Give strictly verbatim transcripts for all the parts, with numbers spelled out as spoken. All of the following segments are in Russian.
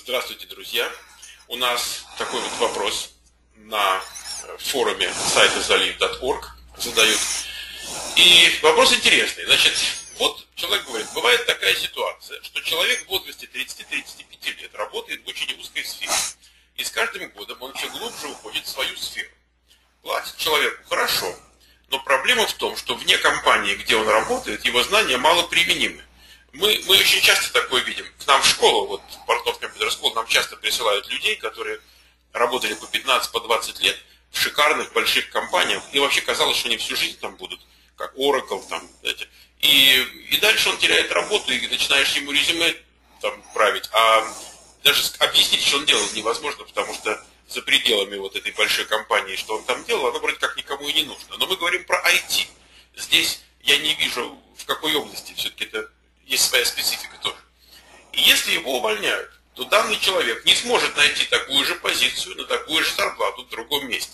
Здравствуйте, друзья! У нас такой вот вопрос на форуме сайта залив точка орг задают. И вопрос интересный. Значит, вот человек говорит, бывает такая ситуация, что человек в возрасте тридцати-тридцати пяти лет работает в очень узкой сфере. И с каждым годом он все глубже уходит в свою сферу. Платит человеку хорошо, но проблема в том, что вне компании, где он работает, его знания мало применимы. Мы, мы очень часто такое видим. К нам в школу, вот в Портнов Компьютер Скул, нам часто присылают людей, которые работали по пятнадцать, по двадцать лет в шикарных больших компаниях. И вообще казалось, что они всю жизнь там будут, как Oracle, там, знаете. И, и дальше он теряет работу, и начинаешь ему резюме там править. А даже объяснить, что он делал, невозможно, потому что за пределами вот этой большой компании, что он там делал, оно вроде как никому и не нужно. Но мы говорим про ай ти. Здесь я не вижу, в какой области все-таки это есть своя специфика тоже. И если его увольняют, то данный человек не сможет найти такую же позицию на такую же зарплату в другом месте.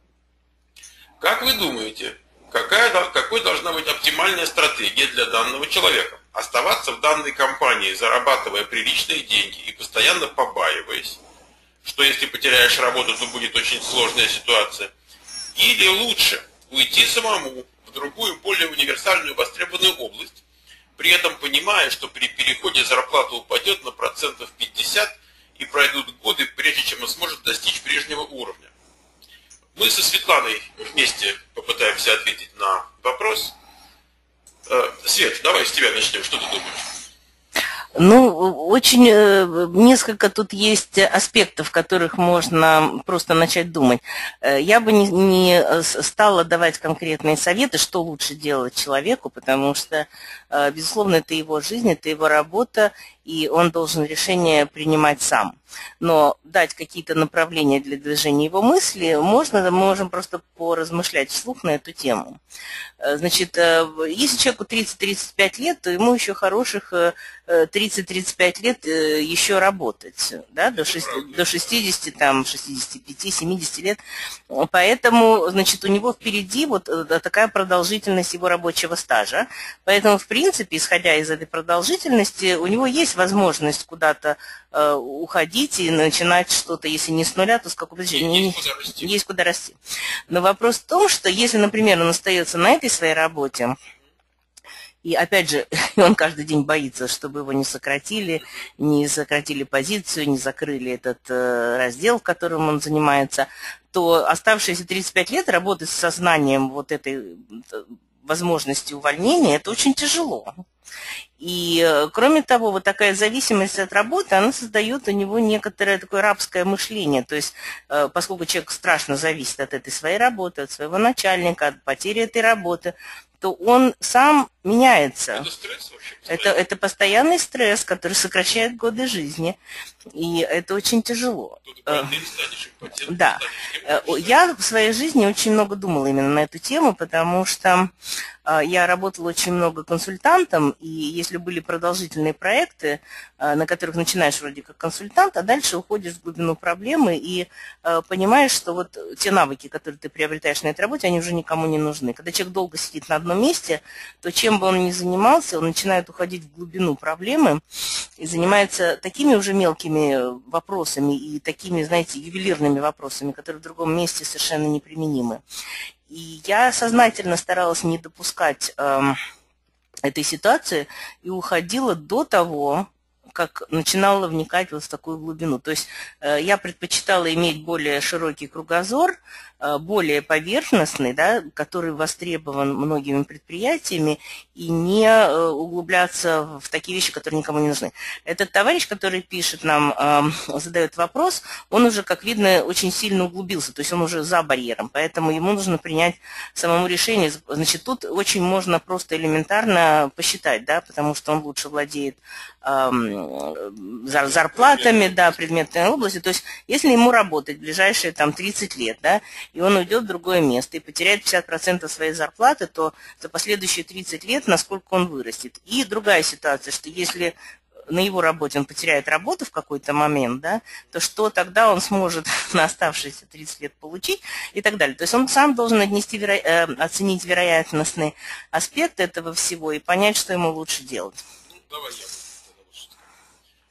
Как вы думаете, какая, какой должна быть оптимальная стратегия для данного человека? Оставаться в данной компании, зарабатывая приличные деньги и постоянно побаиваясь, что если потеряешь работу, то будет очень сложная ситуация. Или лучше уйти самому в другую, более универсальную, востребованную область, при этом понимая, что при переходе зарплата упадет на процентов пятьдесят и пройдут годы, прежде чем он сможет достичь прежнего уровня. Мы со Светланой вместе попытаемся ответить на вопрос. Свет, давай с тебя начнем. Что ты думаешь? Ну, очень несколько тут есть аспектов, в которых можно просто начать думать. Я бы не, не стала давать конкретные советы, что лучше делать человеку, потому что, безусловно, это его жизнь, это его работа, и он должен решение принимать сам. Но дать какие-то направления для движения его мысли можно, мы можем просто поразмышлять вслух на эту тему. Значит, если человеку тридцать-тридцать пять лет, то ему еще хороших тридцать-тридцать пять лет еще работать, да, до шестидесяти, там, шестидесяти пяти, семидесяти лет. Поэтому, значит, у него впереди вот такая продолжительность его рабочего стажа. Поэтому, в принципе, исходя из этой продолжительности, у него есть возможность куда-то э, уходить и начинать что-то, если не с нуля, то с какого-то... Есть куда расти. Есть куда расти. Но вопрос в том, что если, например, он остается на этой своей работе, и опять же, он каждый день боится, чтобы его не сократили, не сократили позицию, не закрыли этот э, раздел, в котором он занимается, то оставшиеся тридцать пять лет работать с сознанием вот этой возможности увольнения, это очень тяжело. И, кроме того, вот такая зависимость от работы, она создает у него некоторое такое рабское мышление. То есть, поскольку человек страшно зависит от этой своей работы, от своего начальника, от потери этой работы, то он сам меняется. Это стресс вообще? Это, это постоянный стресс, который сокращает годы жизни. И это очень тяжело. Да. Я в своей жизни очень много думала именно на эту тему, потому что я работала очень много консультантом, и если были продолжительные проекты, на которых начинаешь вроде как консультант, а дальше уходишь в глубину проблемы и понимаешь, что вот те навыки, которые ты приобретаешь на этой работе, они уже никому не нужны. Когда человек долго сидит на одном месте, то чем бы он ни занимался, он начинает уходить в глубину проблемы и занимается такими уже мелкими вопросами и такими, знаете, ювелирными вопросами, которые в другом месте совершенно неприменимы. И я сознательно старалась не допускать э, этой ситуации и уходила до того, как начинала вникать вот в такую глубину. То есть э, я предпочитала иметь более широкий кругозор, э, более поверхностный, да, который востребован многими предприятиями, и не э, углубляться в такие вещи, которые никому не нужны. Этот товарищ, который пишет нам, э, задает вопрос, он уже, как видно, очень сильно углубился, то есть он уже за барьером, поэтому ему нужно принять самому решение. Значит, тут очень можно просто элементарно посчитать, да, потому что он лучше владеет э, зарплатами, да, предметной области. То есть, если ему работать в ближайшие там тридцать лет, да, и он уйдет в другое место и потеряет пятьдесят процентов своей зарплаты, то за последующие тридцать лет насколько он вырастет. И другая ситуация, что если на его работе он потеряет работу в какой-то момент, да, то что тогда он сможет на оставшиеся тридцать лет получить и так далее. То есть он сам должен отнести, веро... оценить вероятностный аспект этого всего и понять, что ему лучше делать. Ну, давай я.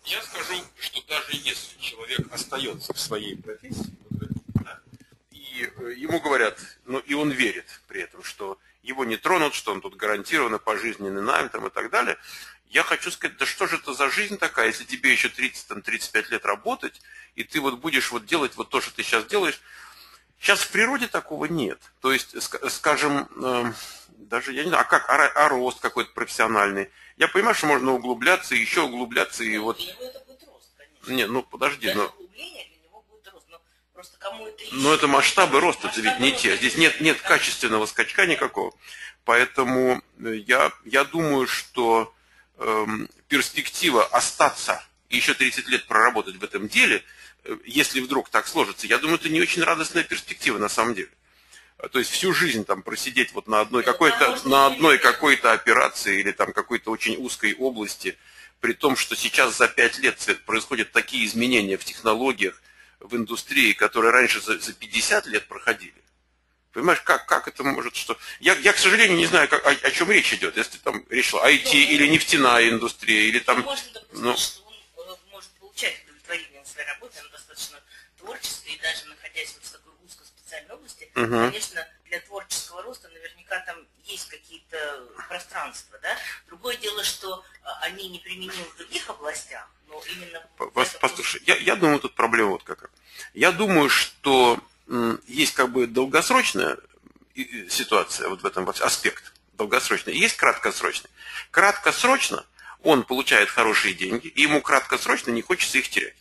Я скажу, что даже если человек остается в своей профессии, да, и ему говорят, ну и он верит при этом, что его не тронут, что он тут гарантированно пожизненный найм там, и так далее, я хочу сказать, да что же это за жизнь такая, если тебе еще тридцать-тридцать пять лет работать, и ты вот будешь вот делать вот то, что ты сейчас делаешь. Сейчас в природе такого нет. То есть, скажем, э, даже, я не знаю, а как, а, а рост какой-то профессиональный. Я понимаю, что можно углубляться, еще углубляться, и вот... Для него это будет рост, конечно. Не, ну подожди, даже но... углубление для него будет рост, но просто кому это еще... Но это масштабы роста, это ведь не те. Здесь нет, нет качественного скачка никакого. Поэтому я, я думаю, что эм, перспектива остаться и еще тридцать лет проработать в этом деле, э, если вдруг так сложится, я думаю, это не очень радостная перспектива на самом деле. То есть всю жизнь там просидеть вот на одной какой-то на одной какой-то операции или там какой-то очень узкой области, при том, что сейчас за пять лет происходят такие изменения в технологиях, в индустрии, которые раньше за, за пятьдесят лет проходили. Понимаешь, как, как это может, что... Я, я, к сожалению, не знаю, как, о, о чем речь идет. Если там речь шла ай ти или нефтяная индустрия, или там... Можно допустить, ну, что он может получать удовлетворение на своей работе, он достаточно творческий, и даже находясь вот в такой узкоспециальной области, угу. Конечно, для творческого роста наверняка там есть какие-то пространства, да? Другое дело, что они не применимы в других областях, но именно... Послушай, я, я думаю, тут проблема вот какая. Я думаю, что м, есть как бы долгосрочная ситуация, вот в этом аспект, долгосрочный, и есть краткосрочный. Краткосрочно он получает хорошие деньги, и ему краткосрочно не хочется их терять.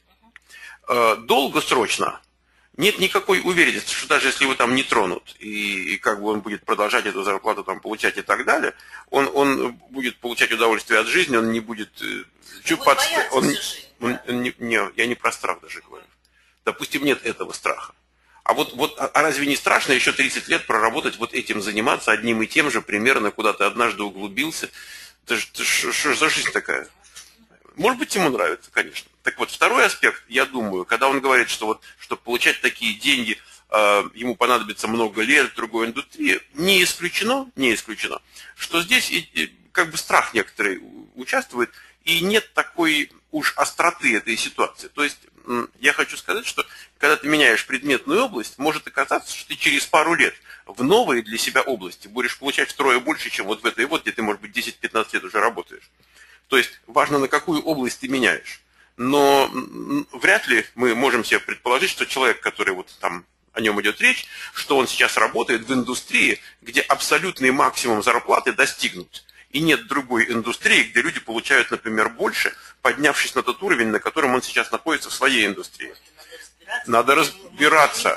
Долгосрочно нет никакой уверенности, что даже если его там не тронут, и, и как бы он будет продолжать эту зарплату там получать и так далее, он, он будет получать удовольствие от жизни, он не будет... Чуть под... он, он, он, не, не, я не про страх даже говорю. Допустим, нет этого страха. А вот, вот а разве не страшно еще тридцать лет проработать, вот этим заниматься, одним и тем же, примерно, куда ты однажды углубился? Это что за жизнь такая? Может быть, ему нравится, конечно. Так вот, второй аспект, я думаю, когда он говорит, что вот, чтобы получать такие деньги, э, ему понадобится много лет в другой индустрии, не исключено, не исключено, что здесь и, и, как бы страх некоторый участвует, и нет такой уж остроты этой ситуации. То есть, я хочу сказать, что когда ты меняешь предметную область, может оказаться, что ты через пару лет в новой для себя области будешь получать втрое больше, чем вот в этой вот, где ты, может быть, десять-пятнадцать лет уже работаешь. То есть важно, на какую область ты меняешь. Но вряд ли мы можем себе предположить, что человек, который вот там о нем идет речь, что он сейчас работает в индустрии, где абсолютный максимум зарплаты достигнут. И нет другой индустрии, где люди получают, например, больше, поднявшись на тот уровень, на котором он сейчас находится в своей индустрии. Надо разбираться.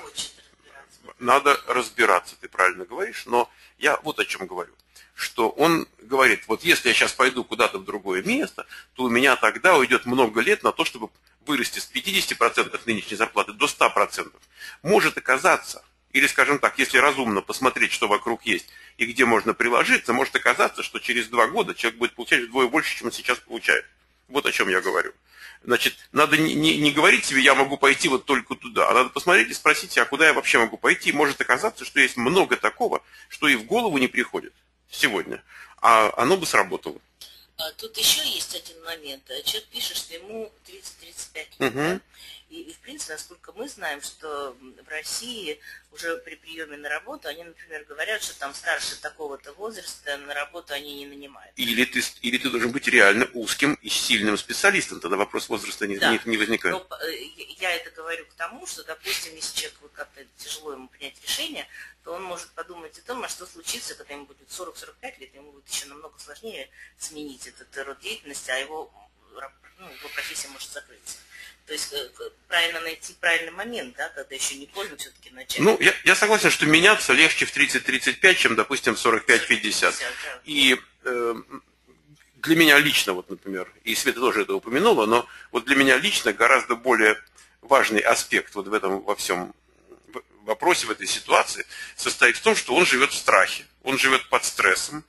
Надо разбираться, ты правильно говоришь, но я вот о чем говорю. Что он говорит, вот если я сейчас пойду куда-то в другое место, то у меня тогда уйдет много лет на то, чтобы вырасти с пятидесяти процентов нынешней зарплаты до ста процентов. Может оказаться, или, скажем так, если разумно посмотреть, что вокруг есть и где можно приложиться, может оказаться, что через два года человек будет получать вдвое больше, чем он сейчас получает. Вот о чем я говорю. Значит, надо не, не, не говорить себе, я могу пойти вот только туда, а надо посмотреть и спросить себя, а куда я вообще могу пойти. Может оказаться, что есть много такого, что и в голову не приходит сегодня, а оно бы сработало. А тут еще есть один момент. Человек пишет, что ему тридцать-тридцать пять лет. Угу. Да? И, и, в принципе, насколько мы знаем, что в России уже при приеме на работу, они, например, говорят, что там старше такого-то возраста на работу они не нанимают. Или ты, или ты должен быть реально узким и сильным специалистом, тогда вопрос возраста не, да. не, не возникает. Но я это говорю к тому, что, допустим, если человеку как-то тяжело ему принять решение, то он может подумать о том, а что случится, когда ему будет сорок-сорок пять лет, ему будет еще намного сложнее сменить этот род деятельности, а его, ну, его профессия может закрыться. То есть правильно найти правильный момент, да, когда еще не поздно все-таки начать. Ну, я, я согласен, что меняться легче в тридцать-тридцать пять, чем, допустим, в сорок пять-пятьдесят. Да. И э, для меня лично, вот, например, и Света тоже это упомянула, но вот для меня лично гораздо более важный аспект вот в этом во всем вопросе, в этой ситуации, состоит в том, что он живет в страхе, он живет под стрессом,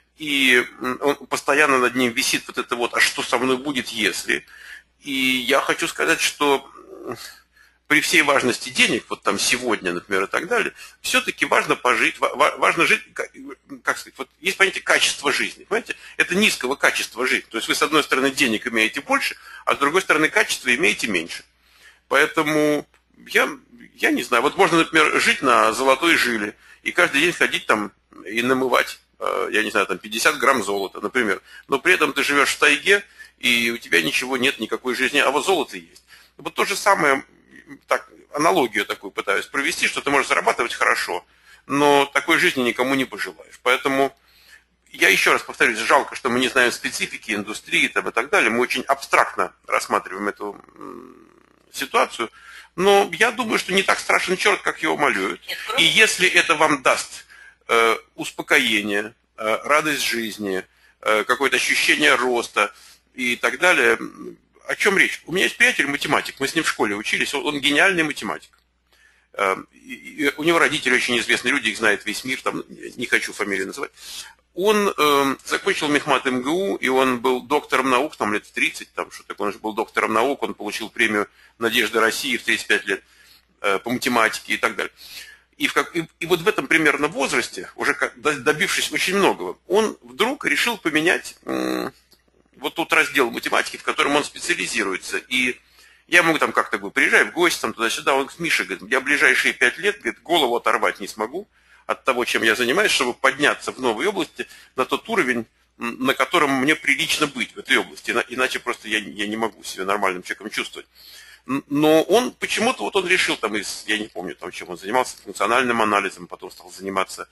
и он постоянно над ним висит вот это вот, а что со мной будет, если... И я хочу сказать, что при всей важности денег, вот там сегодня, например, и так далее, все-таки важно пожить, важно жить, как сказать, вот есть понятие качества жизни, понимаете? Это низкого качества жизни. То есть вы, с одной стороны, денег имеете больше, а с другой стороны, качества имеете меньше. Поэтому я, я не знаю, вот можно, например, жить на золотой жиле и каждый день ходить там и намывать, я не знаю, там пятьдесят грамм золота, например, но при этом ты живешь в тайге, и у тебя ничего нет, никакой жизни, а вот золото есть. Вот то же самое, так, аналогию такую пытаюсь провести, что ты можешь зарабатывать хорошо, но такой жизни никому не пожелаешь. Поэтому я еще раз повторюсь, жалко, что мы не знаем специфики индустрии там, и так далее. Мы очень абстрактно рассматриваем эту ситуацию, но я думаю, что не так страшен черт, как его малюют. И если это вам даст э, успокоение, э, радость жизни, э, какое-то ощущение роста и так далее, о чем речь? У меня есть приятель математик, мы с ним в школе учились, он, он гениальный математик. Э, и, и у него родители очень известные люди, их знает весь мир, там, не хочу фамилию называть. Он э, закончил мехмат эм гэ у, и он был доктором наук, там лет в тридцать, там что такое, он же был доктором наук, он получил премию «Надежда России» в тридцать пять лет э, по математике и так далее. И, в как, и, и вот в этом примерно возрасте, уже как, добившись очень многого, он вдруг решил поменять э, вот тот раздел математики, в котором он специализируется. И я ему там как-то говорю, приезжай в гости, там туда-сюда, он говорит, Миша, говорит, я ближайшие пять лет, говорит, голову оторвать не смогу от того, чем я занимаюсь, чтобы подняться в новой области на тот уровень, на котором мне прилично быть в этой области. Иначе просто я, я не могу себя нормальным человеком чувствовать. Но он почему-то вот он решил, там, из, я не помню, там, чем он занимался, функциональным анализом, потом стал заниматься,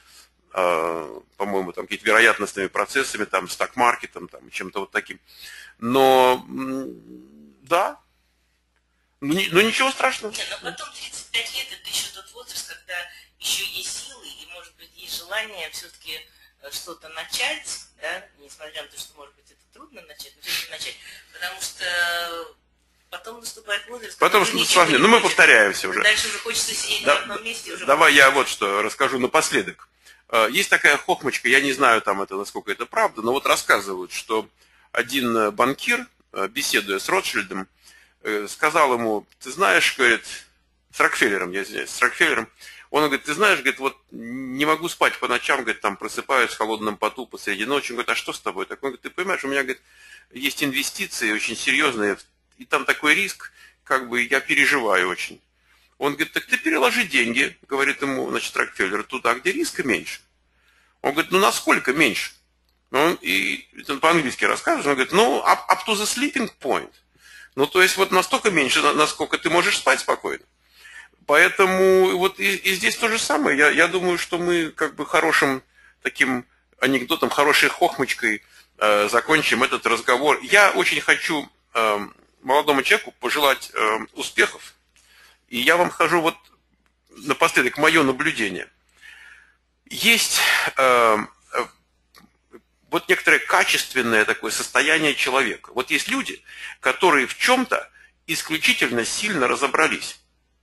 э, по-моему, там, какими-то вероятностными процессами, там, сток-маркетом, там, чем-то вот таким. Но, да, ну, ни, ну ничего страшного. Нет, но потом тридцать пять лет это еще тот возраст, когда еще есть силы и, может быть, есть желание все-таки что-то начать, да, несмотря на то, что, может быть, это трудно начать, но все-таки начать, потому что потом наступает возраст. Потом что-то сложнее. Ну, мы повторяемся уже. Дальше уже хочется сидеть да, на одном месте. Уже давай я вот что расскажу напоследок. Есть такая хохмочка, я не знаю, там это, насколько это правда, но вот рассказывают, что один банкир, беседуя с Ротшильдом, сказал ему, ты знаешь, говорит, с Рокфеллером, я извиняюсь, с Рокфеллером, он говорит, ты знаешь, говорит, вот не могу спать по ночам, говорит, там просыпаюсь в холодном поту посреди ночи. Он говорит, а что с тобой? Так он говорит, ты понимаешь, у меня, говорит, есть инвестиции очень серьезные, и там такой риск, как бы я переживаю очень. Он говорит, так ты переложи деньги, говорит ему, значит, Рокфеллер, туда, где риска меньше. Он говорит, ну насколько меньше? Он, и он по-английски рассказывает, он говорит, ну, up, up to the sleeping point. Ну, то есть вот настолько меньше, насколько ты можешь спать спокойно. Поэтому вот и, и здесь то же самое. Я, я думаю, что мы как бы хорошим таким анекдотом, хорошей хохмочкой э, закончим этот разговор. Я очень хочу э, молодому человеку пожелать э, успехов. И я вам скажу вот напоследок мое наблюдение. Есть э, э, вот некоторое качественное такое состояние человека. Вот есть люди, которые в чем-то исключительно сильно разобрались.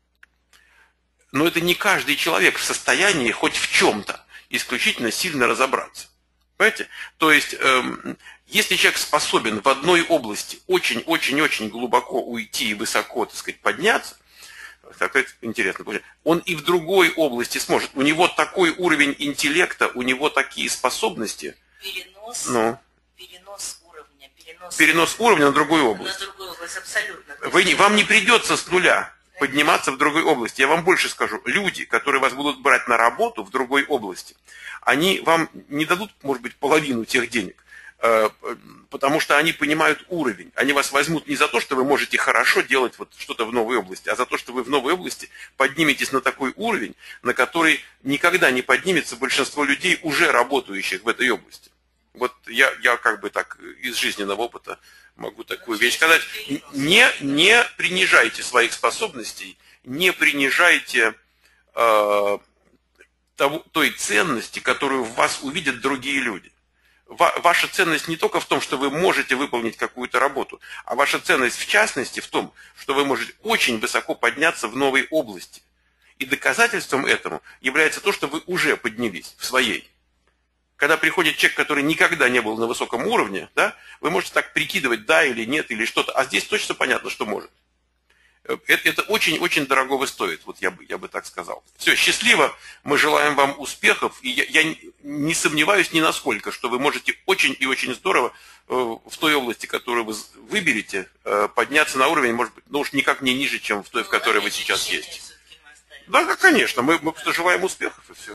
Но это не каждый человек в состоянии хоть в чем-то исключительно сильно разобраться. Понимаете? То есть, эм, если человек способен в одной области очень-очень-очень глубоко уйти и высоко, так сказать, подняться, так интересно, он и в другой области сможет. У него такой уровень интеллекта, у него такие способности. Перенос, ну, перенос уровня. Перенос, перенос уровня на другую область. На другую область, абсолютно. Вы, вам не придется с нуля подниматься в другой области. Я вам больше скажу. Люди, которые вас будут брать на работу в другой области, они вам не дадут, может быть, половину тех денег, потому что они понимают уровень. Они вас возьмут не за то, что вы можете хорошо делать вот что-то в новой области, а за то, что вы в новой области подниметесь на такой уровень, на который никогда не поднимется большинство людей, уже работающих в этой области. Вот я, я как бы так из жизненного опыта могу такую вещь сказать. Не, не принижайте своих способностей, не принижайте э, того, той ценности, которую в вас увидят другие люди. Ва, ваша ценность не только в том, что вы можете выполнить какую-то работу, а ваша ценность в частности в том, что вы можете очень высоко подняться в новой области. И доказательством этому является то, что вы уже поднялись в своей. Когда приходит человек, который никогда не был на высоком уровне, да, вы можете так прикидывать, да или нет, или что-то. А здесь точно понятно, что может. это, это очень-очень дорогого стоит, вот я бы, я бы так сказал. Все, счастливо, мы желаем вам успехов, и я, я не сомневаюсь ни насколько, что вы можете очень и очень здорово в той области, которую вы выберете, подняться на уровень, может быть, ну уж никак не ниже, чем в той, в которой вы сейчас есть. Да, конечно, мы, мы просто желаем успехов, и все.